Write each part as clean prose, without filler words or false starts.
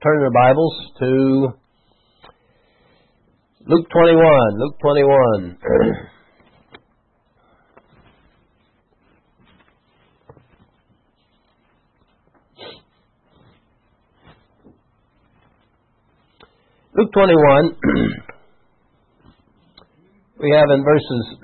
turn your Bibles to Luke 21. Luke 21. Luke 21, we have in verses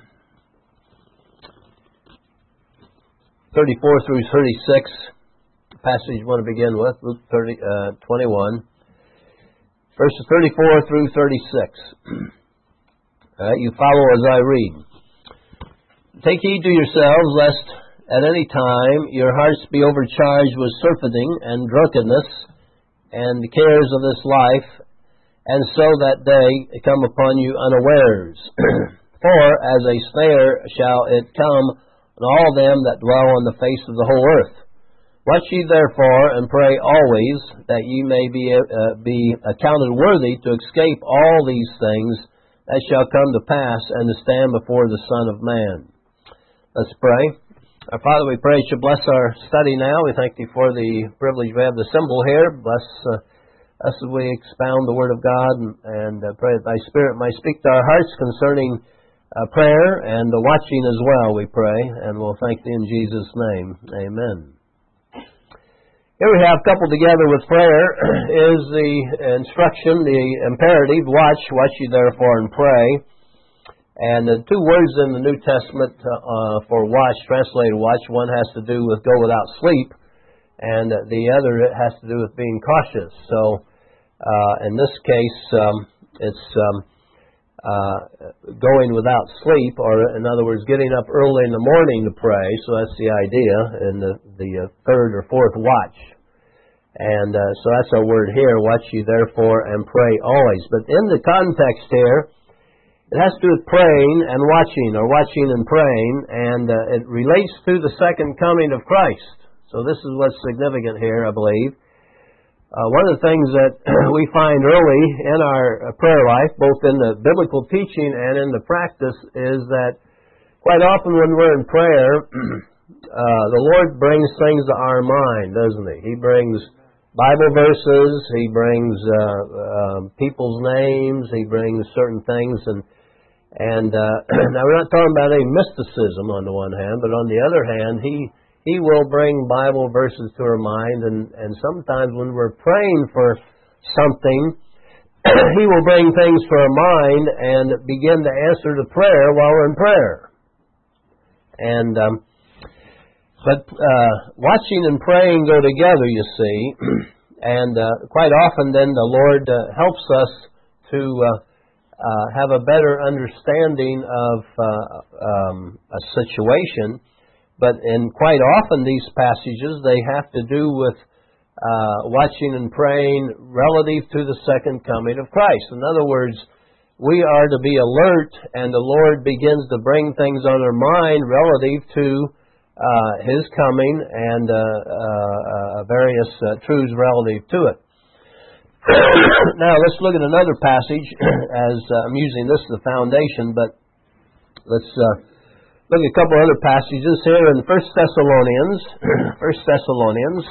34 through 36, the passage you want to begin with, Luke 21, verses 34 through 36. You follow as I read. Take heed to yourselves, lest at any time your hearts be overcharged with surfeiting and drunkenness and the cares of this life, and so that day come upon you unawares. For as a snare shall it come on all them that dwell on the face of the whole earth. Watch ye therefore, and pray always, that ye may be accounted worthy to escape all these things that shall come to pass, and to stand before the Son of Man. Let's pray. Our Father, we pray that you bless our study now. We thank thee for the privilege we have the symbol here. Bless us as we expound the Word of God, and pray that thy Spirit might speak to our hearts concerning prayer and the watching as well, we pray, and we'll thank thee in Jesus' name. Amen. Here we have, coupled together with prayer, is the instruction, the imperative, watch ye therefore and pray. And the two words in the New Testament for watch, translated watch, one has to do with go without sleep, and the other has to do with being cautious. So, in this case, it's going without sleep, or in other words, getting up early in the morning to pray. So that's the idea in the third or fourth watch. And so that's our word here, watch ye therefore and pray always. But in the context here, it has to do with praying and watching, or watching and praying, and it relates to the second coming of Christ. So this is what's significant here, I believe. One of the things that we find early in our prayer life, both in the biblical teaching and in the practice, is that quite often when we're in prayer, the Lord brings things to our mind, doesn't He? He brings Bible verses, He brings people's names, He brings certain things, and now we're not talking about any mysticism on the one hand, but on the other hand, He will bring Bible verses to our mind, and sometimes when we're praying for something, He will bring things to our mind and begin to answer the prayer while we're in prayer. And but watching and praying go together, you see, and quite often then the Lord helps us to have a better understanding of a situation. But quite often these passages, they have to do with watching and praying relative to the second coming of Christ. In other words, we are to be alert, and the Lord begins to bring things on our mind relative to His coming and various truths relative to it. Now, let's look at another passage, as I'm using this as the foundation, but let's look at a couple other passages here in 1 Thessalonians. 1 Thessalonians,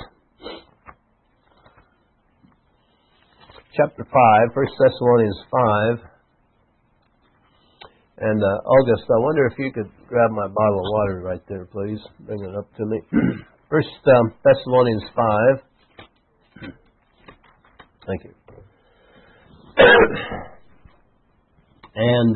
chapter 5, 1 Thessalonians 5. And August, I wonder if you could grab my bottle of water right there, please. Bring it up to me. 1 Thessalonians 5. Thank you. And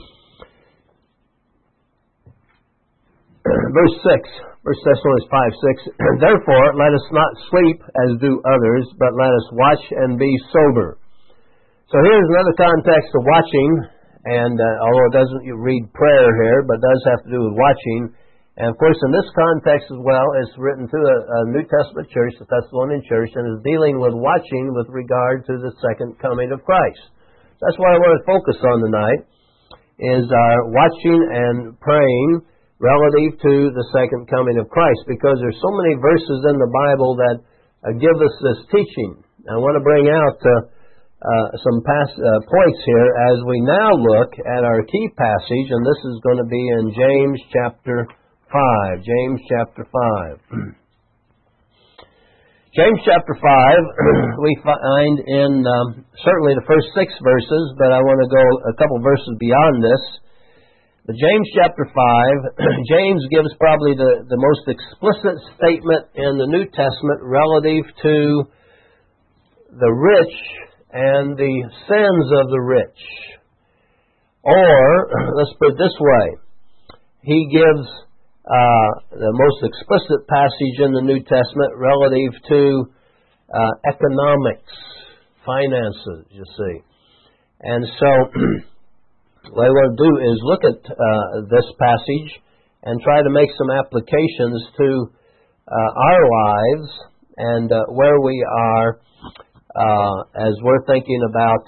verse 6, 1 Thessalonians 5:6. Therefore, let us not sleep as do others, but let us watch and be sober. So here's another context of watching, and although it doesn't read prayer here, but does have to do with watching. And of course, in this context as well, it's written to a New Testament church, the Thessalonian church, and is dealing with watching with regard to the second coming of Christ. That's what I want to focus on tonight, is our watching and praying relative to the second coming of Christ, because there's so many verses in the Bible that give us this teaching. I want to bring out some points here as we now look at our key passage, and this is going to be in James chapter 5. James chapter 5. James chapter 5, we find in certainly the first 6 verses, but I want to go a couple verses beyond this. But James chapter 5, James gives probably the most explicit statement in the New Testament relative to the rich and the sins of the rich. Or, let's put it this way, he gives the most explicit passage in the New Testament relative to economics, finances, you see. And so, what I want to do is look at this passage and try to make some applications to our lives and where we are as we're thinking about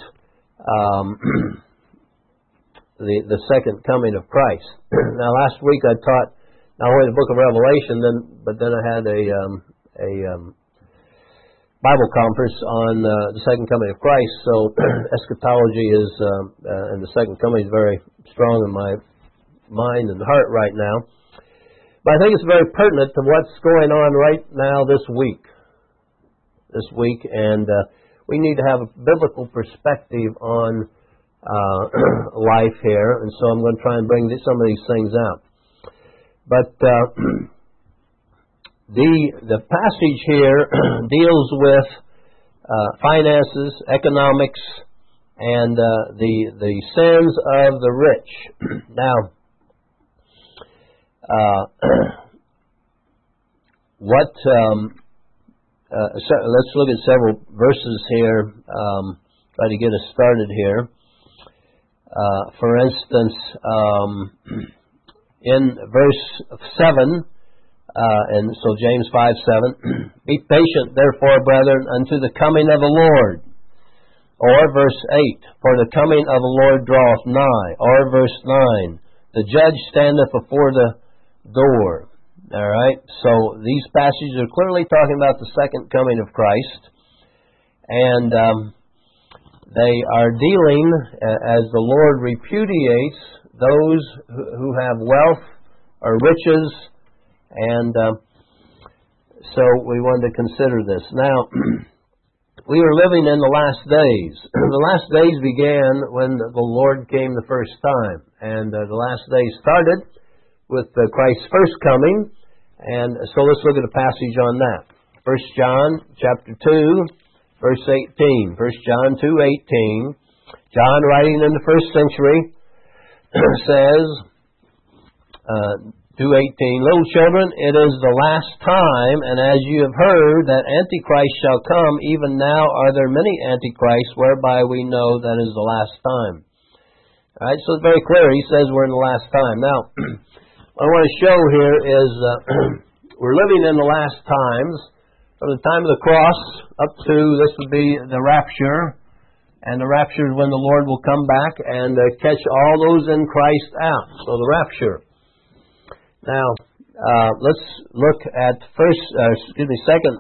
the second coming of Christ. Now, last week I taught not only the book of Revelation, but then I had a Bible conference on the second coming of Christ. So eschatology is and the second coming is very strong in my mind and heart right now. But I think it's very pertinent to what's going on right now this week. And we need to have a biblical perspective on life here. And so I'm going to try and bring some of these things out. But the passage here deals with finances, economics, and the sins of the rich. Now, let's look at several verses here. Try to get us started here. For instance, in verse 7, and so James 5:7, be patient, therefore, brethren, unto the coming of the Lord. Or verse 8, for the coming of the Lord draweth nigh. Or verse 9, the judge standeth before the door. All right, so these passages are clearly talking about the second coming of Christ, and they are dealing, as the Lord repudiates those who have wealth or riches, and so we wanted to consider this. Now, we are living in the last days. The last days began when the Lord came the first time, and the last days started with Christ's first coming, and so let's look at a passage on that. 1 John chapter 2, verse 18. 1 John 2:18. John, writing in the first century, says, 2:18, little children, it is the last time, and as you have heard that Antichrist shall come, even now are there many Antichrists, whereby we know that is the last time. All right, so it's very clear. He says we're in the last time. Now, what I want to show here is we're living in the last times, from the time of the cross up to, this would be the rapture, and the rapture is when the Lord will come back and catch all those in Christ out. So the rapture. Now, let's look at Second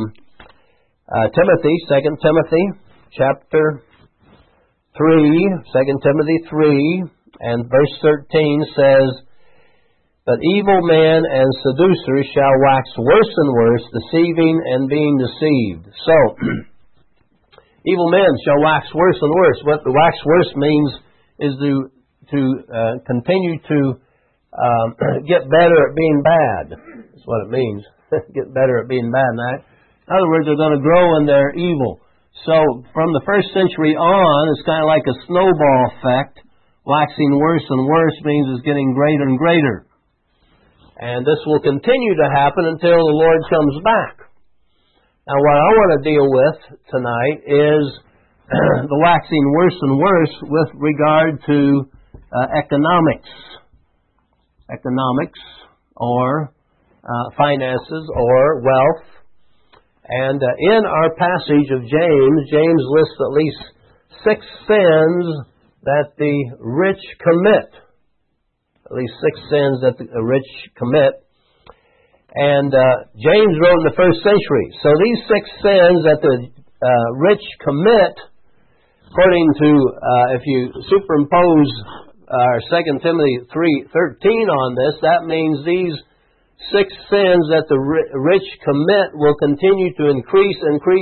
Timothy chapter 3, 2 Timothy 3, and verse 13 says, but evil men and seducers shall wax worse and worse, deceiving and being deceived. So, evil men shall wax worse and worse. What the wax worse means is to continue to get better at being bad. That's what it means. Get better at being bad. In other words, they're going to grow in their evil. So, from the first century on, it's kind of like a snowball effect. Waxing worse and worse means it's getting greater and greater. And this will continue to happen until the Lord comes back. Now, what I want to deal with tonight is the waxing worse and worse with regard to economics. Economics, or finances, or wealth. And in our passage of James, James lists at least 6 sins that the rich commit. At least 6 sins that the rich commit. And James wrote in the first century. So these 6 sins that the rich commit, according to, if you superimpose 2 Timothy 3:13 on this, that means these 6 sins that the rich commit will continue to increase.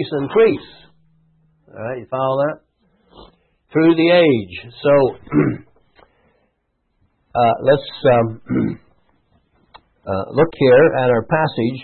All right, you follow that? Through the age. So, let's look here at our passage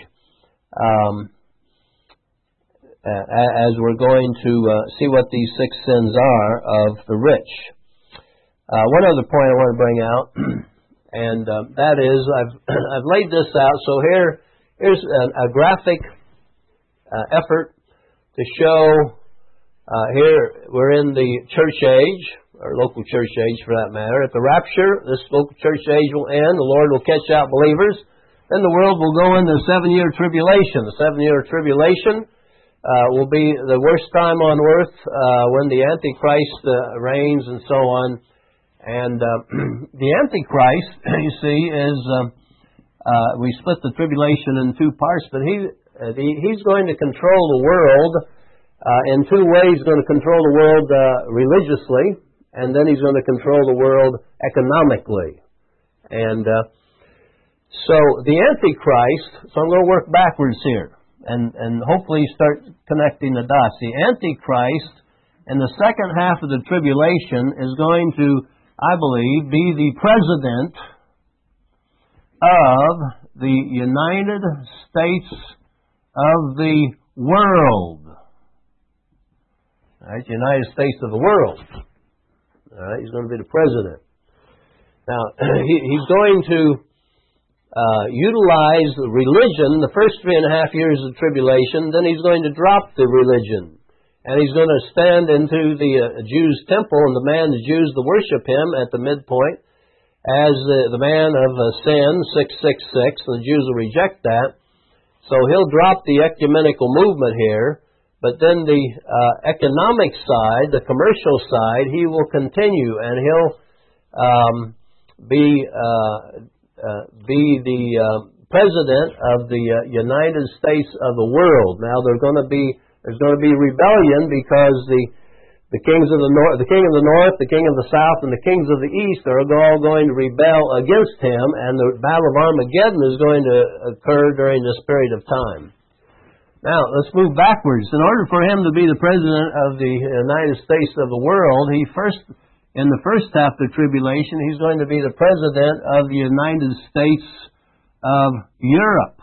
as we're going to see what these 6 sins are of the rich. One other point I want to bring out, and that is I've laid this out. So here's a graphic effort to show. Here we're in the church age, or local church age for that matter. At the rapture, this local church age will end. The Lord will catch out believers. Then the world will go into the 7-year tribulation. The 7-year tribulation will be the worst time on earth when the Antichrist reigns and so on. And the Antichrist, you see, is we split the tribulation in 2 parts, but he's going to control the world in 2 ways. He's going to control the world religiously, and then he's going to control the world economically. And so the Antichrist, so I'm going to work backwards here, and hopefully start connecting the dots. The Antichrist in the second half of the tribulation is going to, I believe, be the president of the United States of the world. All right, United States of the world. All right, he's going to be the president. Now, he's going to utilize religion the first 3.5 years of tribulation, then he's going to drop the religion. And he's going to stand into the Jews' temple and demand the Jews to worship him at the midpoint as the man of sin, 666, and the Jews will reject that. So he'll drop the ecumenical movement here, but then the economic side, the commercial side, he will continue, and he'll be the president of the United States of the world. Now there's going to be rebellion because the kings of the north, the king of the north, the king of the south, and the kings of the east are all going to rebel against him, and the battle of Armageddon is going to occur during this period of time. Now, let's move backwards. In order for him to be the president of the United States of the world, in the first half of the tribulation, he's going to be the president of the United States of Europe.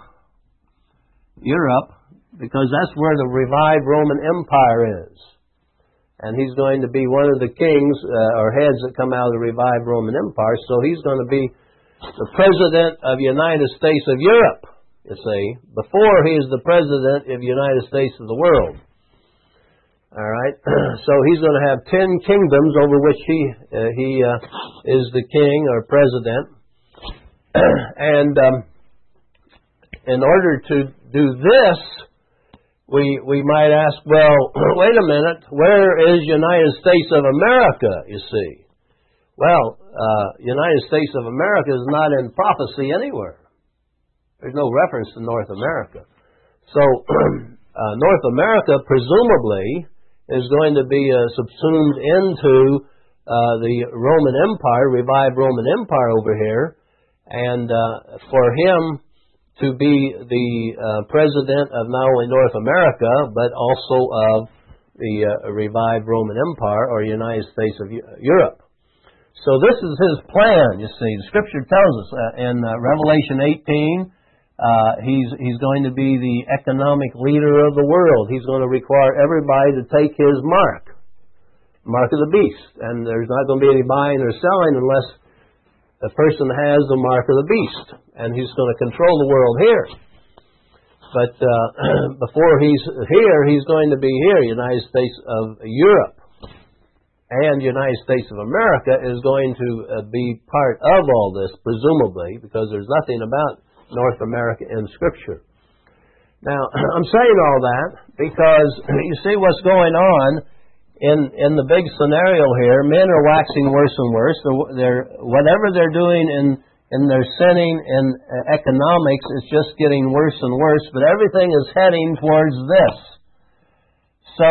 Europe, because that's where the revived Roman Empire is. And he's going to be one of the kings or heads that come out of the revived Roman Empire. So he's going to be the president of the United States of Europe, you see, before he is the president of the United States of the world. All right? So he's going to have 10 kingdoms over which he is the king or president. And in order to do this, we might ask, well, wait a minute, where is United States of America, you see? Well, United States of America is not in prophecy anywhere. There's no reference to North America. So, North America, presumably, is going to be subsumed into the Roman Empire, revived Roman Empire over here, and for him to be the president of not only North America, but also of the revived Roman Empire, or United States of Europe. So this is his plan, you see. The Scripture tells us in Revelation 18, he's going to be the economic leader of the world. He's going to require everybody to take his mark of the beast. And there's not going to be any buying or selling unless the person has the mark of the beast. And he's going to control the world here. But before he's here, he's going to be here. United States of Europe and United States of America is going to be part of all this, presumably, because there's nothing about North America in Scripture. Now, I'm saying all that because you see what's going on in the big scenario here. Men are waxing worse and worse. Whatever they're doing in their sinning in economics is just getting worse and worse, but everything is heading towards this. So,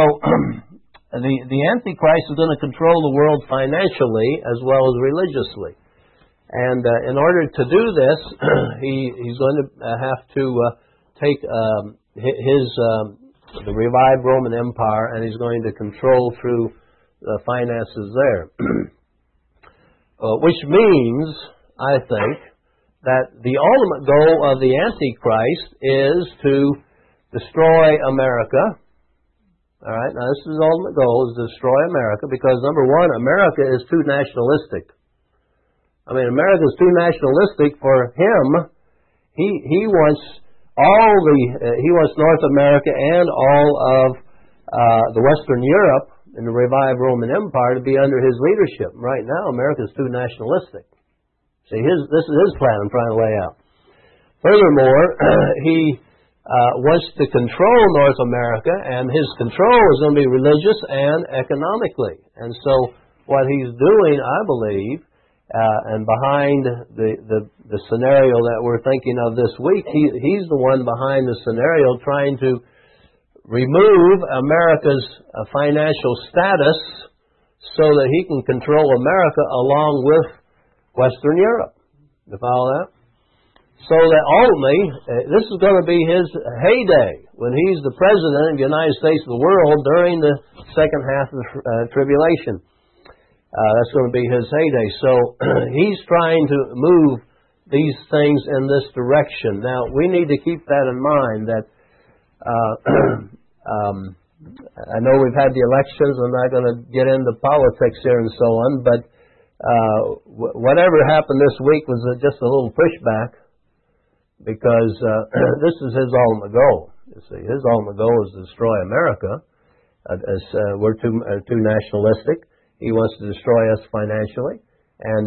the Antichrist is going to control the world financially as well as religiously. And in order to do this, he's going to have to take the revived Roman Empire, and he's going to control through the finances there. Which means, I think, that the ultimate goal of the Antichrist is to destroy America. All right, now this is the ultimate goal, is to destroy America, because number one, America is too nationalistic. I mean, America is too nationalistic for him. He wants he wants North America and all of the Western Europe and the revived Roman Empire to be under his leadership. Right now, America is too nationalistic. See, this is his plan I'm trying to lay out. Furthermore, he wants to control North America, and his control is going to be religious and economically. And so what he's doing, I believe, and behind the scenario that we're thinking of this week, he's the one behind the scenario trying to remove America's financial status so that he can control America along with Western Europe. You follow that? So that ultimately, this is going to be his heyday when he's the president of the United States of the world during the second half of the tribulation. That's going to be his heyday. So he's trying to move these things in this direction. Now, we need to keep that in mind that I know we've had the elections. I'm not going to get into politics here and so on, but whatever happened this week was just a little pushback, because this is his ultimate goal. You see, his ultimate goal is to destroy America. As we're too nationalistic, he wants to destroy us financially, and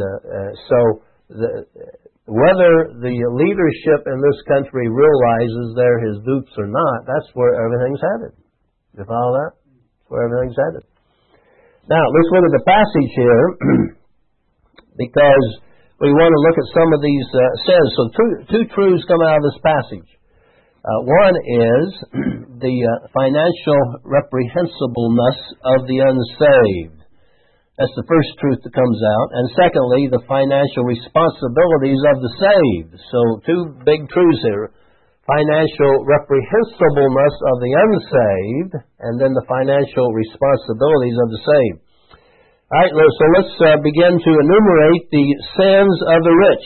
whether the leadership in this country realizes they're his dupes or not, that's where everything's headed. You follow that? That's where everything's headed. Now, let's look at the passage here, because we want to look at some of these sins. So two truths come out of this passage. One is the financial reprehensibleness of the unsaved. That's the first truth that comes out. And secondly, the financial responsibilities of the saved. So two big truths here. Financial reprehensibleness of the unsaved, and then the financial responsibilities of the saved. All right, so let's begin to enumerate the sins of the rich.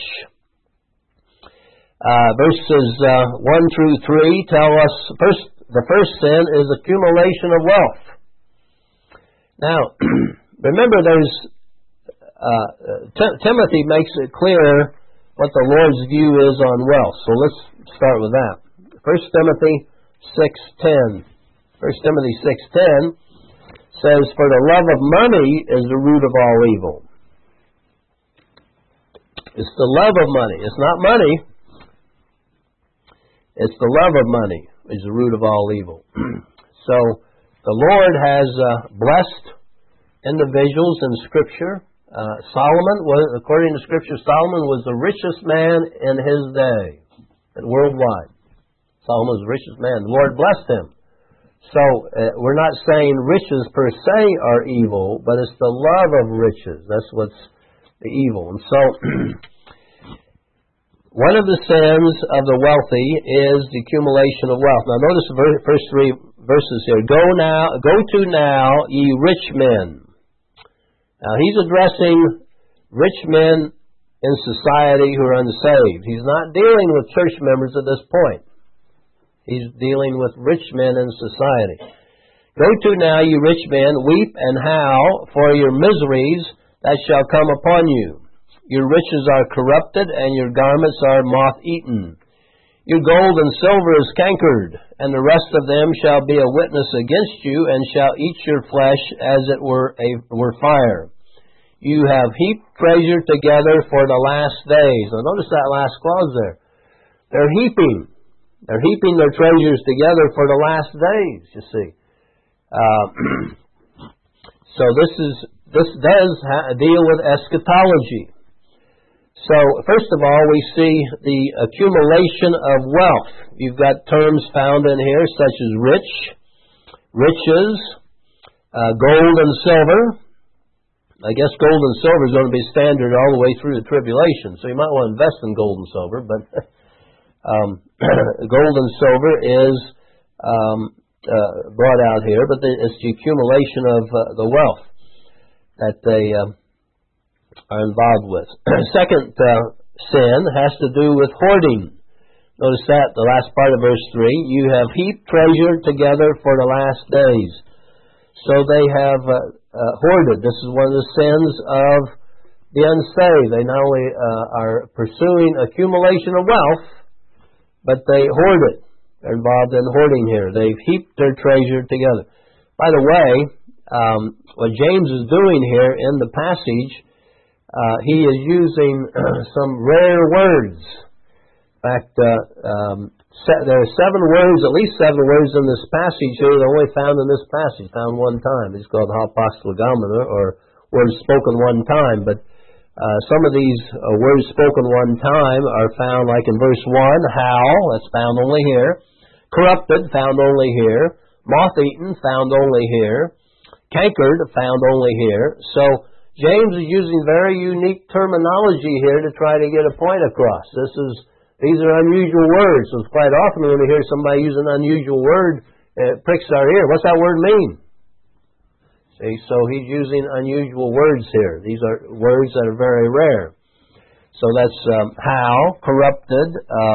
Verses 1 through 3 tell us the first sin is accumulation of wealth. Now, remember, Timothy makes it clear what the Lord's view is on wealth. So let's start with that. 1 Timothy 6:10. 1 Timothy 6:10 says, "For the love of money is the root of all evil." It's the love of money. It's not money. It's the love of money is the root of all evil. So the Lord has blessed individuals in Scripture. Solomon was, according to Scripture, Solomon was the richest man in his day, and worldwide. Solomon was the richest man. The Lord blessed him. So we're not saying riches per se are evil, but it's the love of riches. That's what's the evil. And so one of the sins of the wealthy is the accumulation of wealth. Now notice the first three verses here. Go to now, ye rich men. Now he's addressing rich men in society who are unsaved. He's not dealing with church members at this point. He's dealing with rich men in society. Go to now, you rich men, weep and howl for your miseries that shall come upon you. Your riches are corrupted, and your garments are moth-eaten. Your gold and silver is cankered, and the rest of them shall be a witness against you, and shall eat your flesh as it were fire. You have heaped treasure together for the last days. Now notice that last clause there. They're heaping. They're heaping their treasures together for the last days, you see. So this does deal with eschatology. So, first of all, we see the accumulation of wealth. You've got terms found in here such as rich, riches, gold and silver, I guess gold and silver is going to be standard all the way through the tribulation. So you might want to invest in gold and silver, but gold and silver is brought out here, but it's the accumulation of the wealth that they are involved with. Second sin has to do with hoarding. Notice that, the last part of verse 3, you have heaped treasure together for the last days. So they have hoarded. This is one of the sins of the unsaved. They not only are pursuing accumulation of wealth, but they hoard it. They're involved in hoarding here. They've heaped their treasure together. By the way, what James is doing here in the passage, he is using some rare words. In fact, there are 7 words, at least 7 words in this passage here that are only found in this passage, found one time. It's called hapaslagomena, or words spoken one time. But some of these words spoken one time are found like in verse 1, howl, that's found only here. Corrupted, found only here. Moth-eaten, found only here. Cankered, found only here. So James is using very unique terminology here to try to get a point across. These are unusual words. So it's quite often when we hear somebody use an unusual word, it pricks our ear. What's that word mean? See, so he's using unusual words here. These are words that are very rare. So that's howl, corrupted,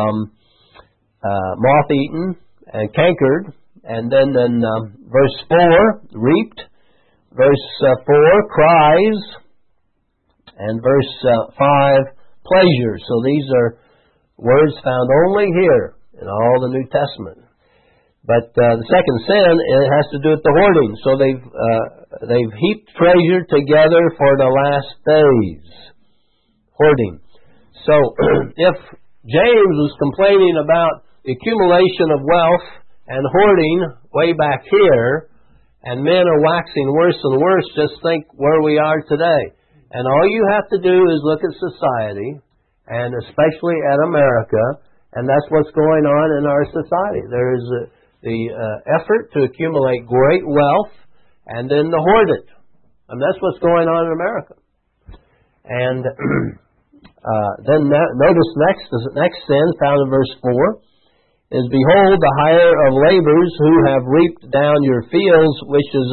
moth-eaten, and cankered. And then verse 4, reaped. Verse 4, cries. And verse 5, pleasure. So these are words found only here in all the New Testament. But the second sin, it has to do with the hoarding. So they've heaped treasure together for the last days. Hoarding. So if James was complaining about the accumulation of wealth and hoarding way back here, and men are waxing worse and worse, just think where we are today. And all you have to do is look at society, and especially at America, and that's what's going on in our society. There is the effort to accumulate great wealth and then to hoard it. And that's what's going on in America. And then notice the next sin found in verse 4 is, behold, the hire of laborers who have reaped down your fields, which is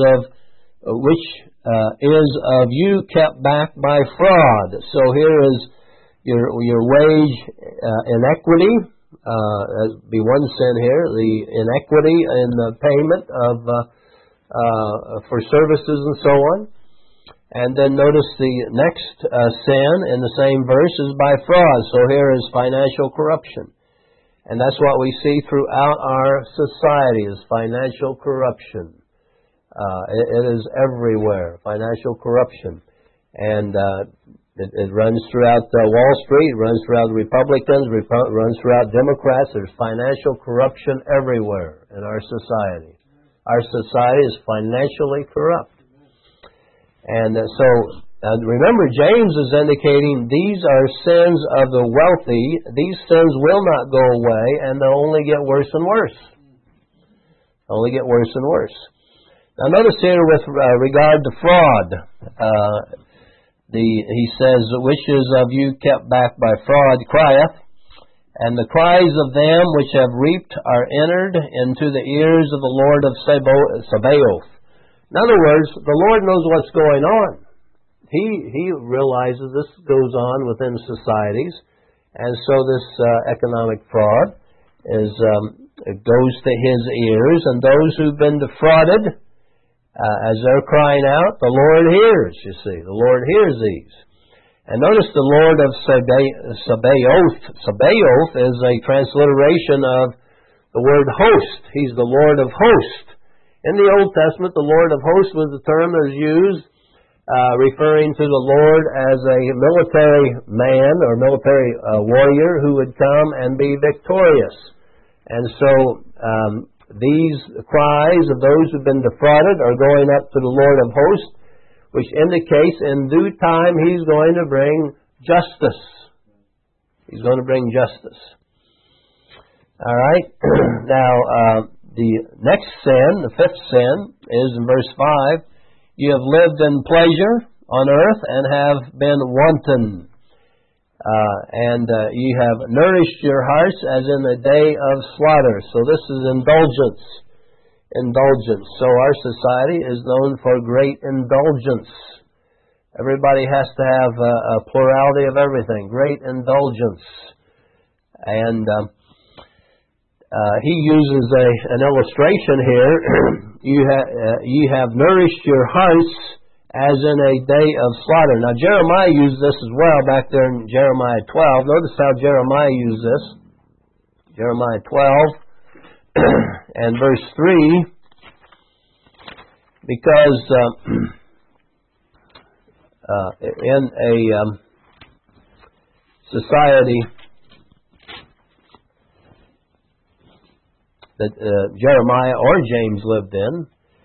of you kept back by fraud. So here is your wage inequity, be one sin here, the inequity in the payment of for services and so on. And then notice the next sin in the same verse is by fraud. So here is financial corruption. And that's what we see throughout our society, is financial corruption. It is everywhere, financial corruption. And it runs throughout Wall Street, it runs throughout the Republicans, runs throughout Democrats. There's financial corruption everywhere in our society. Our society is financially corrupt. And so remember, James is indicating these are sins of the wealthy. These sins will not go away, and they'll only get worse and worse. Only get worse and worse. Now notice here with regard to fraud, he says, which is of you kept back by fraud, crieth, and the cries of them which have reaped are entered into the ears of the Lord of Sabaoth. In other words, the Lord knows what's going on. He realizes this goes on within societies, and so this economic fraud goes to His ears, and those who've been defrauded, as they're crying out, the Lord hears, you see. The Lord hears these. And notice the Lord of Sabaoth. Sabaoth is a transliteration of the word host. He's the Lord of hosts. In the Old Testament, the Lord of hosts was the term that was used referring to the Lord as a military man or military warrior who would come and be victorious. And so these cries of those who've been defrauded are going up to the Lord of hosts, which indicates in due time He's going to bring justice. He's going to bring justice. All right. Now, the next sin, the fifth sin, is in verse 5. You have lived in pleasure on earth and have been wanton. You have nourished your hearts as in the day of slaughter. So this is indulgence. Indulgence. So our society is known for great indulgence. Everybody has to have a plurality of everything. Great indulgence. And he uses an illustration here. You have nourished your hearts as in a day of slaughter. Now Jeremiah used this as well back there in Jeremiah 12. Notice how Jeremiah used this. Jeremiah 12 and verse 3. Because in a society that Jeremiah or James lived in,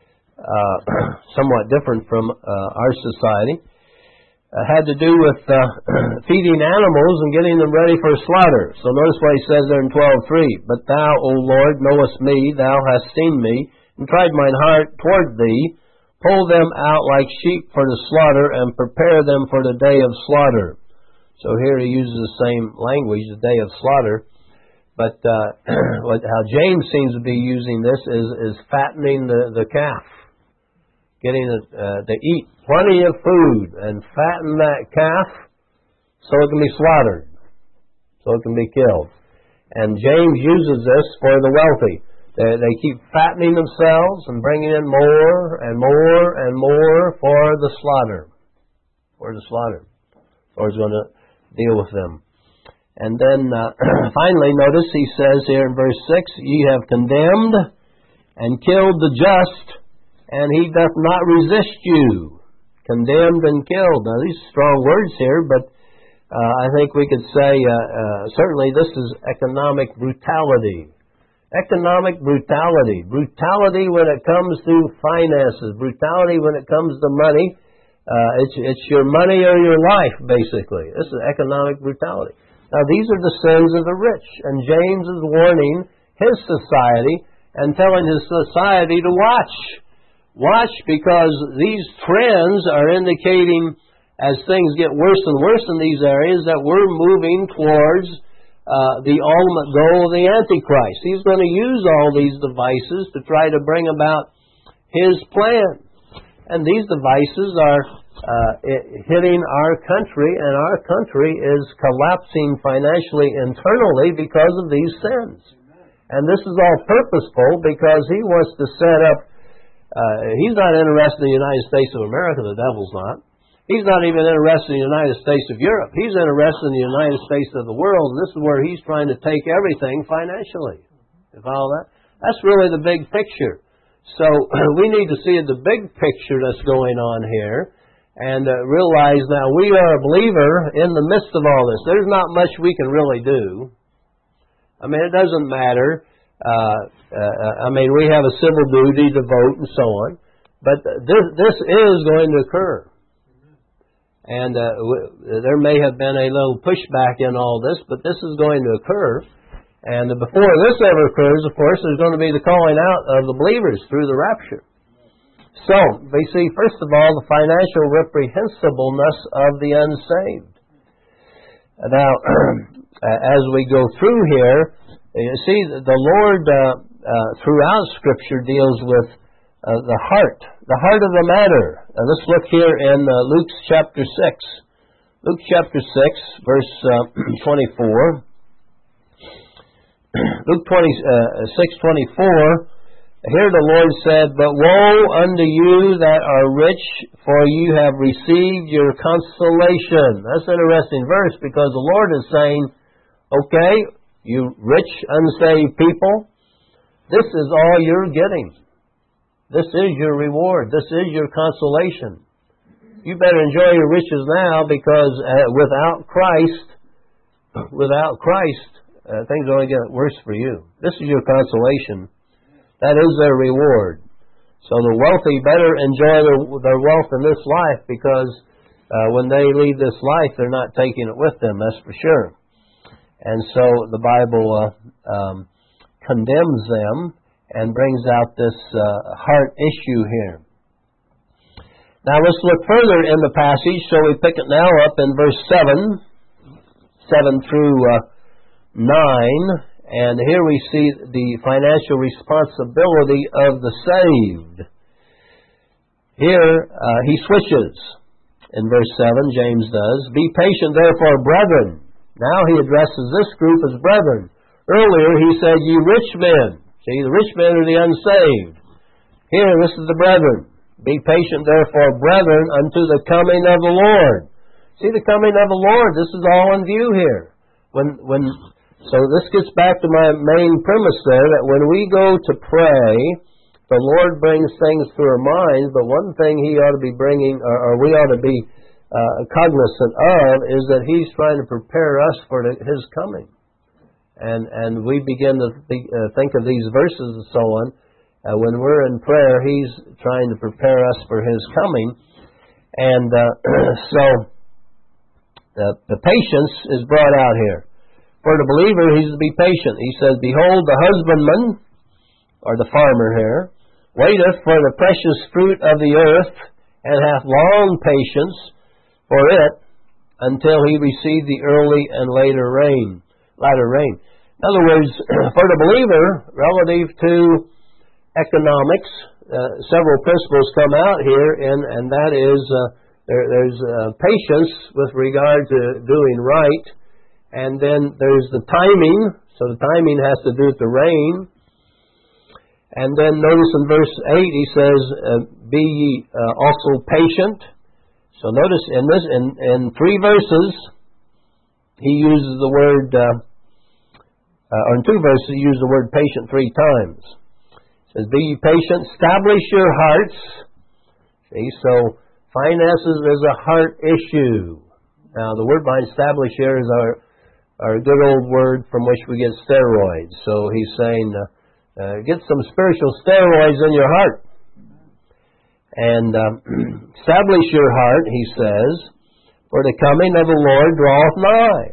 somewhat different from our society, had to do with feeding animals and getting them ready for slaughter. So notice what he says there in 12:3. But thou, O Lord, knowest me, thou hast seen me, and tried mine heart toward thee. Pull them out like sheep for the slaughter, and prepare them for the day of slaughter. So here he uses the same language, the day of slaughter. But how James seems to be using this is fattening the calf. Getting it to eat plenty of food and fatten that calf so it can be slaughtered, so it can be killed. And James uses this for the wealthy. They keep fattening themselves and bringing in more and more and more for the slaughter. For the slaughter. The Lord's going to deal with them. And then finally, notice he says here in verse 6, Ye have condemned and killed the just, and he doth not resist you. Condemned and killed. Now, these are strong words here, but I think we could say certainly this is economic brutality. Economic brutality. Brutality when it comes to finances. Brutality when it comes to money. It's your money or your life, basically. This is economic brutality. Now, these are the sins of the rich, and James is warning his society and telling his society to watch. Watch, because these trends are indicating, as things get worse and worse in these areas, that we're moving towards the ultimate goal of the Antichrist. He's going to use all these devices to try to bring about his plan. And these devices are hitting our country, and our country is collapsing financially internally because of these sins. And this is all purposeful because he wants to set up, he's not interested in the United States of America, the devil's not. He's not even interested in the United States of Europe. He's interested in the United States of the world, and this is where he's trying to take everything financially. You follow that? That's really the big picture. So we need to see the big picture that's going on here and realize now we are a believer in the midst of all this. There's not much we can really do. I mean, it doesn't matter. We have a civil duty to vote and so on. But this is going to occur. And there may have been a little pushback in all this, but this is going to occur. And before this ever occurs, of course, there's going to be the calling out of the believers through the rapture. So, we see, first of all, the financial reprehensibleness of the unsaved. Now, as we go through here, you see, the Lord throughout Scripture deals with the heart of the matter. Let's look here in Luke chapter 6. Luke chapter 6, verse 24. Luke 6:24. Here the Lord said, But woe unto you that are rich, for you have received your consolation. That's an interesting verse because the Lord is saying, okay, you rich, unsaved people, this is all you're getting. This is your reward. This is your consolation. You better enjoy your riches now because without Christ, things only get worse for you. This is your consolation. That is their reward. So the wealthy better enjoy their wealth in this life because when they leave this life, they're not taking it with them, that's for sure. And so the Bible condemns them and brings out this heart issue here. Now let's look further in the passage. So we pick it now up in verse 7 through 9. And here we see the financial responsibility of the saved. Here he switches. In verse 7, James does. Be patient, therefore, brethren. Now he addresses this group as brethren. Earlier he said, ye rich men. See, the rich men are the unsaved. Here, this is the brethren. Be patient, therefore, brethren, unto the coming of the Lord. See, the coming of the Lord, this is all in view here. So this gets back to my main premise there, that when we go to pray, the Lord brings things to our minds, but one thing He ought to be bringing, or we ought to be cognizant of, is that He's trying to prepare us for His coming. And we begin to think of these verses and so on. When we're in prayer, He's trying to prepare us for His coming. And so the patience is brought out here. For the believer, he's to be patient. He says, behold, the husbandman, or the farmer here, waiteth for the precious fruit of the earth, and hath long patience for it, until he receive the early and latter rain. In other words, for the believer, relative to economics, several principles come out here, and that is there's patience with regard to doing right, and then there's the timing. So the timing has to do with the rain. And then notice in verse 8 he says, "Be ye also patient." So notice in 3 verses he uses the word, or in 2 verses he uses the word patient 3 times. Says, be ye patient, establish your hearts. See, so finances is a heart issue. Now, the word behind establish here is our good old word from which we get steroids. So he's saying, get some spiritual steroids in your heart. And establish your heart, he says, for the coming of the Lord draweth nigh.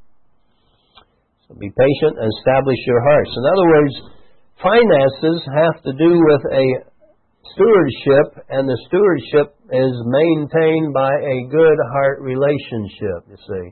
So be patient and establish your hearts. In other words, finances have to do with a stewardship, and the stewardship is maintained by a good heart relationship, you see.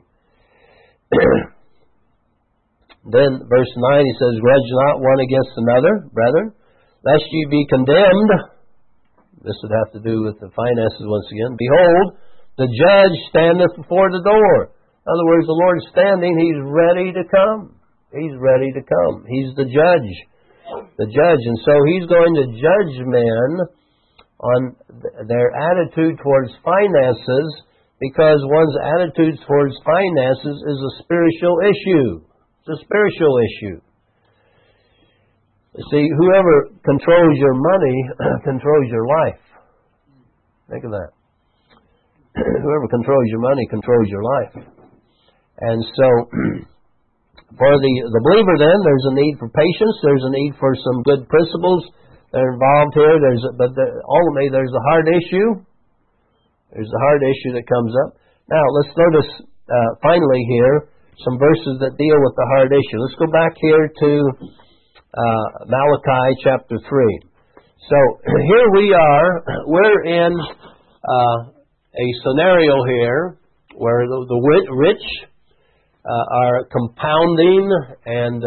Then, verse 9, he says, grudge not one against another, brethren, lest ye be condemned. This would have to do with the finances once again. Behold, the judge standeth before the door. In other words, the Lord is standing, He's ready to come. He's ready to come. He's the judge. And so He's going to judge men on their attitude towards finances, because one's attitude towards finances is a spiritual issue. It's a spiritual issue. You see, whoever controls your money controls your life. Think of that. Whoever controls your money controls your life. And so for the believer then, there's a need for patience. There's a need for some good principles that are involved here. Ultimately, there's a heart issue. There's a heart issue that comes up. Now, let's notice finally here some verses that deal with the heart issue. Let's go back here to Malachi chapter 3. So here we are. We're in a scenario here where the rich are compounding and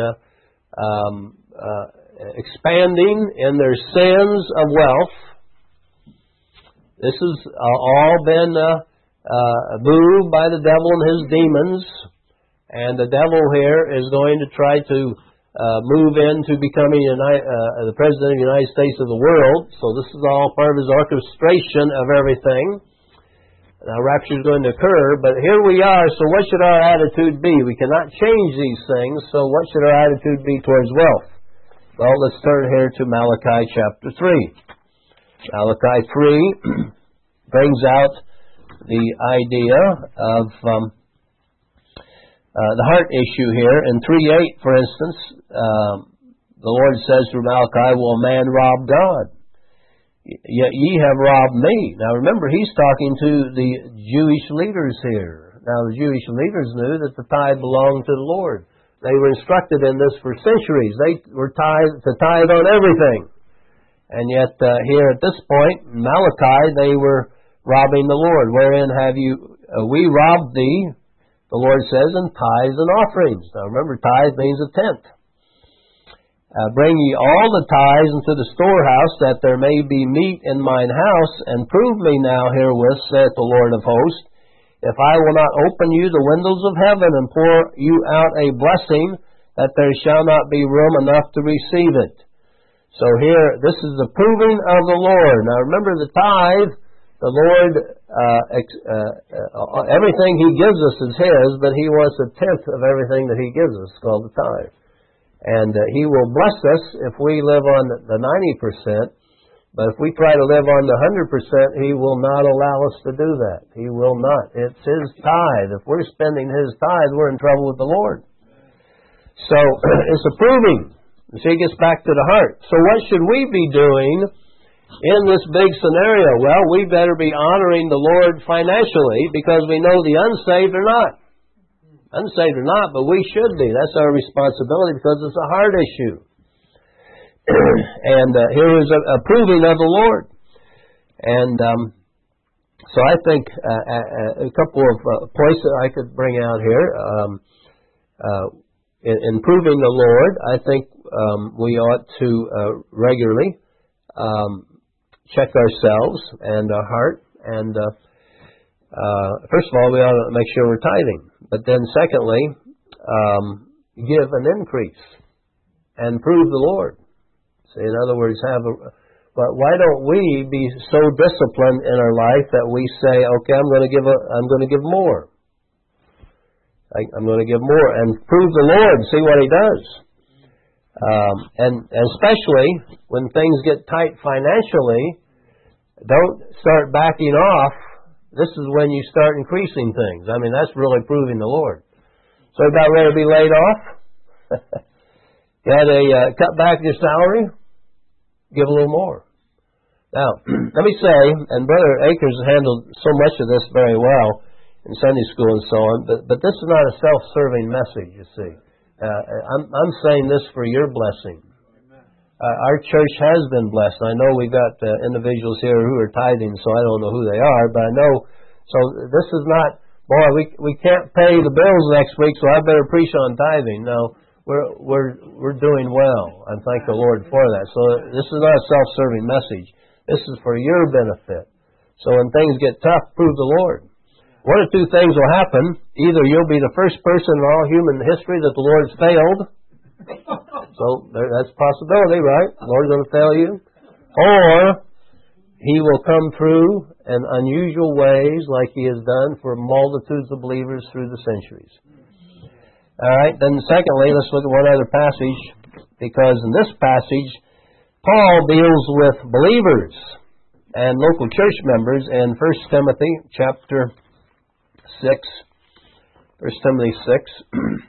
expanding in their sins of wealth. This has all been moved by the devil and his demons, and the devil here is going to try to move into becoming the President of the United States of the world. So this is all part of his orchestration of everything. Now, rapture is going to occur, but here we are. So what should our attitude be? We cannot change these things, so what should our attitude be towards wealth? Well, let's turn here to Malachi chapter 3. Malachi 3 brings out the idea of the heart issue here. In 3:8, for instance, the Lord says through Malachi, will a man rob God? Yet ye have robbed me. Now remember, he's talking to the Jewish leaders here. Now the Jewish leaders knew that the tithe belonged to the Lord. They were instructed in this for centuries. They were to tithe on everything. And yet here at this point, in Malachi, they were robbing the Lord. Wherein have we robbed thee, the Lord says, in tithes and offerings. Now remember, tithe means a tenth. Bring ye all the tithes into the storehouse, that there may be meat in mine house, and prove me now herewith, saith the Lord of hosts, if I will not open you the windows of heaven, and pour you out a blessing, that there shall not be room enough to receive it. So here, this is the proving of the Lord. Now remember, the tithe, the Lord, everything He gives us is His, but He wants a tenth of everything that He gives us, called the tithe. And He will bless us if we live on the 90%, but if we try to live on the 100%, He will not allow us to do that. He will not. It's His tithe. If we're spending His tithe, we're in trouble with the Lord. So it's a proving. See, it gets back to the heart. So what should we be doing in this big scenario? Well, we better be honoring the Lord financially, because we know the unsaved are not. Unsaved or not, but we should be. That's our responsibility, because it's a heart issue. And here is a proving of the Lord. And so I think a couple of points that I could bring out here. In proving the Lord, I think we ought to regularly check ourselves and our heart. And first of all, we ought to make sure we're tithing. But then secondly, give an increase and prove the Lord. See, in other words, but why don't we be so disciplined in our life that we say, okay, I'm going to give more. I'm going to give more and prove the Lord and see what He does. And especially when things get tight financially, don't start backing off. This is when you start increasing things. I mean, that's really proving the Lord. So about ready to be laid off? You had to cut back your salary? Give a little more. Now, let me say, and Brother Akers handled so much of this very well in Sunday school and so on, but this is not a self-serving message, you see. I'm saying this for your blessing. Our church has been blessed. I know we've got individuals here who are tithing, so I don't know who they are, but I know. So this is not, boy, we can't pay the bills next week, so I better preach on tithing. No, we're doing well, and thank the Lord for that. So this is not a self-serving message. This is for your benefit. So when things get tough, prove the Lord. One of two things will happen. Either you'll be the first person in all human history that the Lord's failed. So that's a possibility, right? The Lord's going to fail you. Or He will come through in unusual ways like He has done for multitudes of believers through the centuries. All right, then secondly, let's look at one other passage, because in this passage, Paul deals with believers and local church members in 1 Timothy chapter 6. 1 Timothy 6.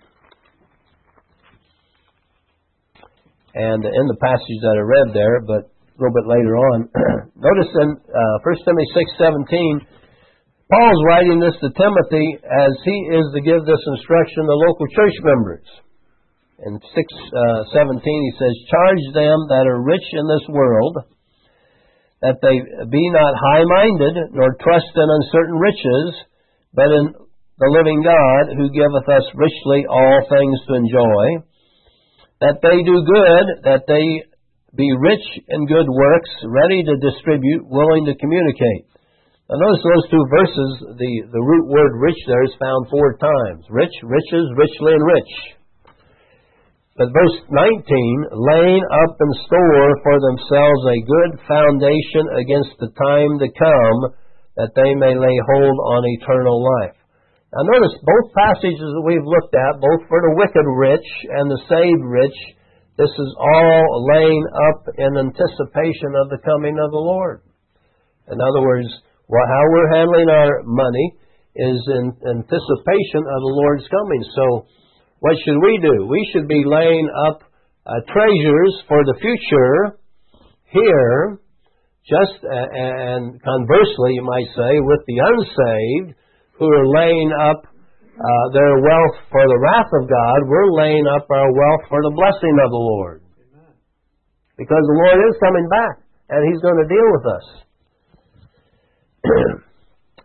And in the passage that I read there, but a little bit later on, notice in 1 Timothy 6:17, Paul's writing this to Timothy as he is to give this instruction to local church members. In 6:17 he says, charge them that are rich in this world, that they be not high-minded, nor trust in uncertain riches, but in the living God, who giveth us richly all things to enjoy, that they do good, that they be rich in good works, ready to distribute, willing to communicate. Now notice those two verses, the root word rich there is found 4 times. Rich, riches, richly, and rich. But verse 19, laying up in store for themselves a good foundation against the time to come, that they may lay hold on eternal life. Now notice both passages that we've looked at, both for the wicked rich and the saved rich, this is all laying up in anticipation of the coming of the Lord. In other words, how we're handling our money is in anticipation of the Lord's coming. So what should we do? We should be laying up treasures for the future here, just and conversely, you might say, with the unsaved, who are laying up their wealth for the wrath of God. We're laying up our wealth for the blessing of the Lord. Amen. Because the Lord is coming back, and He's going to deal with us.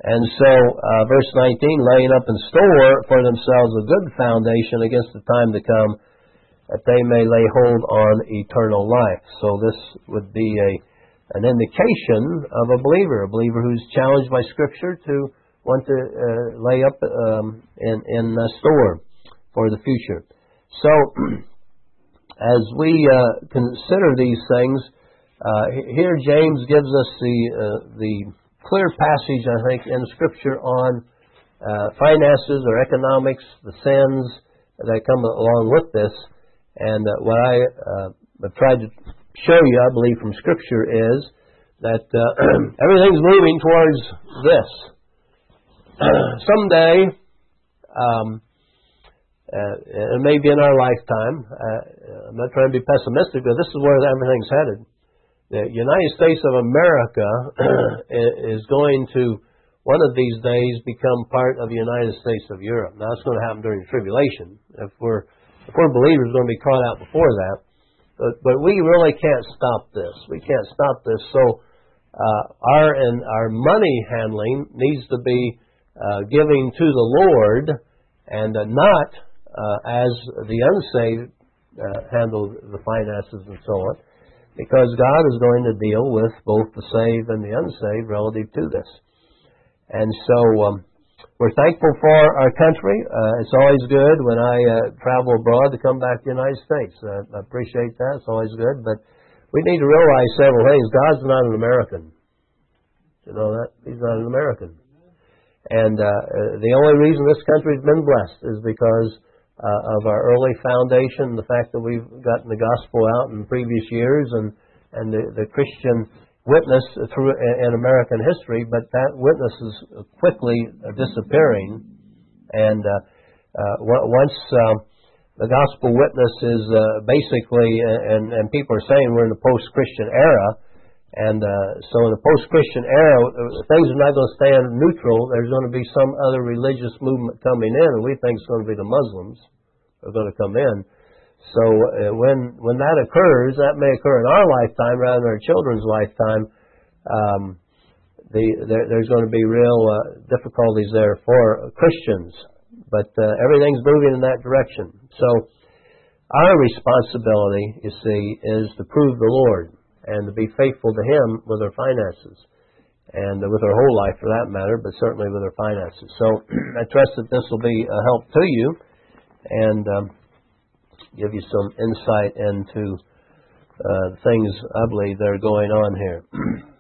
And so, verse 19, laying up in store for themselves a good foundation against the time to come, that they may lay hold on eternal life. So this would be an indication of a believer who's challenged by Scripture to want to lay up in store for the future. So, as we consider these things, here James gives us the clear passage, I think, in Scripture on finances or economics, the sins that come along with this. And what I have tried to show you, I believe, from Scripture is that everything's moving towards this. Someday, it may be in our lifetime, I'm not trying to be pessimistic, but this is where everything's headed. The United States of America is going to, one of these days, become part of the United States of Europe. Now, it's going to happen during the tribulation. If we're believers, we're going to be caught out before that. But we really can't stop this. We can't stop this. So our money handling needs to be giving to the Lord and not as the unsaved handle the finances and so on. Because God is going to deal with both the saved and the unsaved relative to this. And so we're thankful for our country. It's always good when I travel abroad to come back to the United States. I appreciate that. It's always good. But we need to realize several things. God's not an American. You know that? He's not an American. And the only reason this country's been blessed is because of our early foundation, the fact that we've gotten the gospel out in previous years, and the Christian witness through in American history. But that witness is quickly disappearing, and once the gospel witness is basically, and people are saying we're in the post-Christian era, and so in the post-Christian era, things are not going to stand neutral. There's going to be some other religious movement coming in, and we think it's going to be the Muslims who are going to come in. So when that occurs, that may occur in our lifetime rather than our children's lifetime. There's going to be real difficulties there for Christians, but everything's moving in that direction. So our responsibility, you see, is to prove the Lord and to be faithful to Him with our finances, and with our whole life for that matter, but certainly with our finances. So I trust that this will be a help to you and give you some insight into things I believe that are going on here.